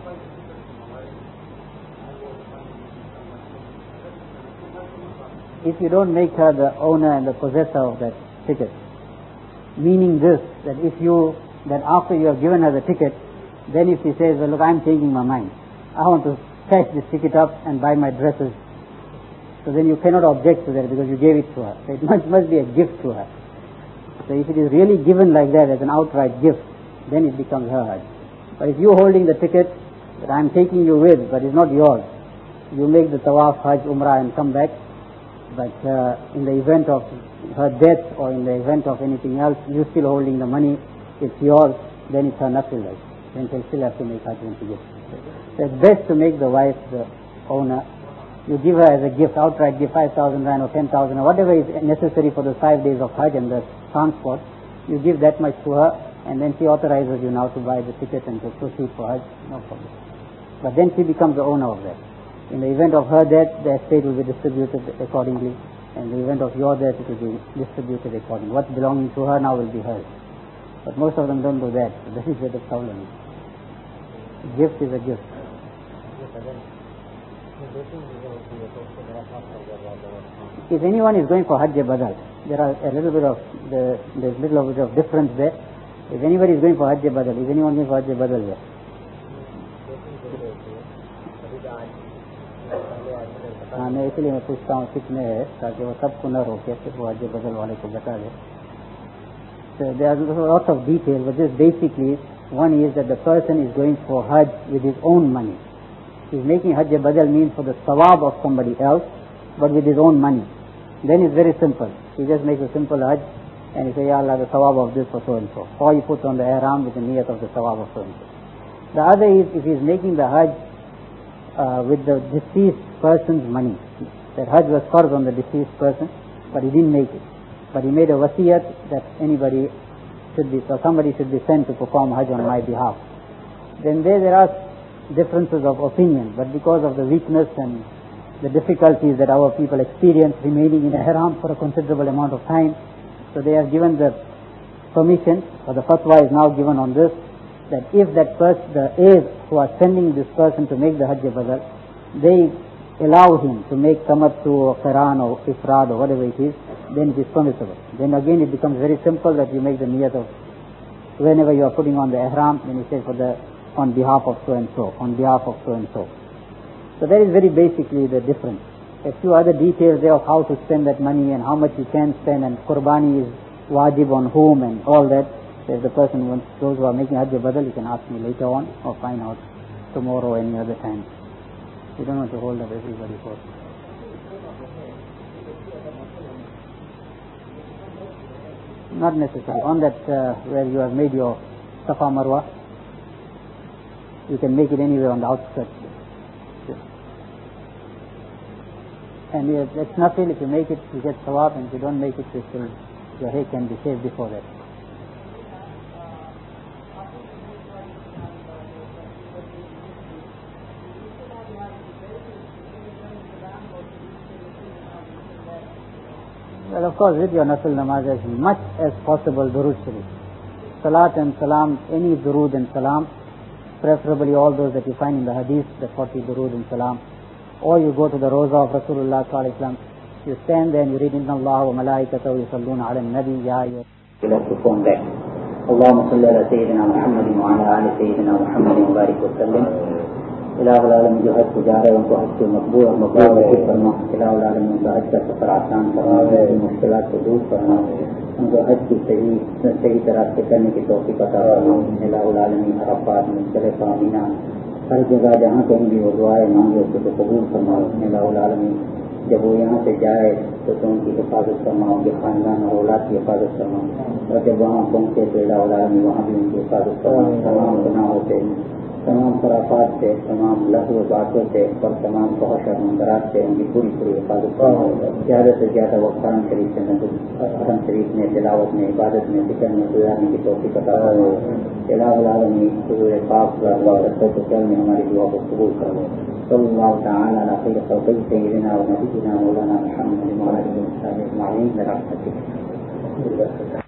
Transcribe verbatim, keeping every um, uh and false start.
If you don't make her the owner and the possessor of that ticket, meaning this, that if you, that after you have given her the ticket, then if she says, well, look, I'm changing my mind, I want to cash this ticket up and buy my dresses, so then you cannot object to that because you gave it to her. So it must, must be a gift to her. So if it is really given like that as an outright gift, then it becomes her Hajj. But if you holding the ticket that I'm taking you with, but it's not yours, you make the tawaf, Hajj, Umrah and come back, but uh, in the event of her death or in the event of anything else, you still holding the money, it's yours, then it's her nafil Hajj. Then she'll still have to make Hajj when she gets. So it's best to make the wife the owner. You give her as a gift, outright give five thousand rand or ten thousand or whatever is necessary for the five days of Hajj and the transport. You give that much to her, and then she authorizes you now to buy the ticket and to proceed for Hajj, no problem. But then she becomes the owner of that. In the event of her death, the estate will be distributed accordingly. In the event of your death, it will be distributed accordingly. What's belonging to her now will be hers. But most of them don't do that. So that is where the problem is. A gift is a gift. If anyone is going for Hajj Badal, there are a little bit of the, there's a little bit of difference there. If anybody is going for Hajj Badal, is anyone going for Hajj Badal there? हाँ मैं इसलिए मैं पूछता हूँ कितने है ताकि वो सबको न रोके फिर वो हज बदल वाले को बता दे. So there are lots of details, but just basically one is that the person is going for Hajj with his own money. He's making Hajj Badal means for the sawab of somebody else, but with his own money. Then it's very simple. He just makes a simple Hajj and he says, Ya Allah, the sawab of this for so and so. Or he puts on the ihram with the niyat of the sawab of so and so. The other is if he's making the Hajj uh, with the deceased person's money. That Hajj was farz on the deceased person, but he didn't make it. But he made a wasiyat that anybody should be, or somebody should be sent to perform Hajj on my behalf. Then there, there are differences of opinion, but because of the weakness and the difficulties that our people experience remaining in ihram for a considerable amount of time, so they have given the permission, or the fatwa is now given on this, that if that person, the heirs who are sending this person to make the Hajj Badal, they allow him to make tamattu or qiran or ifrad or whatever it is, then it is permissible. Then again it becomes very simple that you make the niyat of whenever you are putting on the ihram, then you say for the on behalf of so and so, on behalf of so and so. So that is very basically the difference. A few other details there of how to spend that money and how much you can spend, and qurbani is wajib on whom and all that. So if the person wants, those who are making Hajj Badal, you can ask me later on or find out tomorrow or any other time. You don't want to hold up everybody for. Not necessary. On that uh, where you have made your Safa Marwa, you can make it anywhere on the outskirts. And uh, that's nothing. If you make it, you get sawab, and if you don't make it, you still, your hair can be shaved before that. Well, of course, with your nafil namaz as much as possible, durood sharif. Salat and salam, any durood and salam, preferably all those that you find in the hadith, the forty durood and salam. Or you go to the Roza of Rasulullah sallallahu alaihi wasallam, you stand there and you read, Inna Allah wa malaikatahu yusalluna ala nabi ya ayyuha. You have to perform that. Allahumma salli ala Sayyidina Muhammadin wa ala ali Sayyidina Muhammadin wa barik wa sallim. इलाह आलम जो हज गुजार है उनको हज को मकबूल और मकबूल नसीब फरमा. इलाह आलम उनका हज का सफर आसान फरमा, मुश्किलात को दूर फरमा, उनको हज की सही सही तरह से करने की तौफीक अता फरमा. इलाह आलम अरफात मुज़दलिफा मिना हर जगह जहाँ कहीं भी वो दुआएं मांगे उसको तो कबूल फरमा. इलाह आलम जब वो यहाँ से जाए तो तो उनकी हिफाजत फरमा, उनके खानदान और औलाद की हिफाजत फरमा, और जब वहाँ पहुँचे तो इलाह आलम वहाँ भी उनकी हिफाजत फरमा. तमाम गुनाहों से, तमाम खराफात से, तमाम लहू बातों से और तमाम फहश और मुनकरात से उनकी पूरी पूरी हिफाजत फरमा. ज़्यादा से ज़्यादा वक्त कुरान शरीफ से कुरान शरीफ में तिलावत में इबादत में जिक्र में गुजारने की तौफीक अता फरमा. इलाहुल आलमीन हुजूर पाक सल्लल्लाहु अलैहि वसल्लम में हमारी दुआ को कबूल करो. सल्लल्लाहु तआला अला खैर खल्क़िही सय्यिदिना व नबिय्यिना मौलाना मुहम्मद व आलिहि व सहाबिहि अजमईन.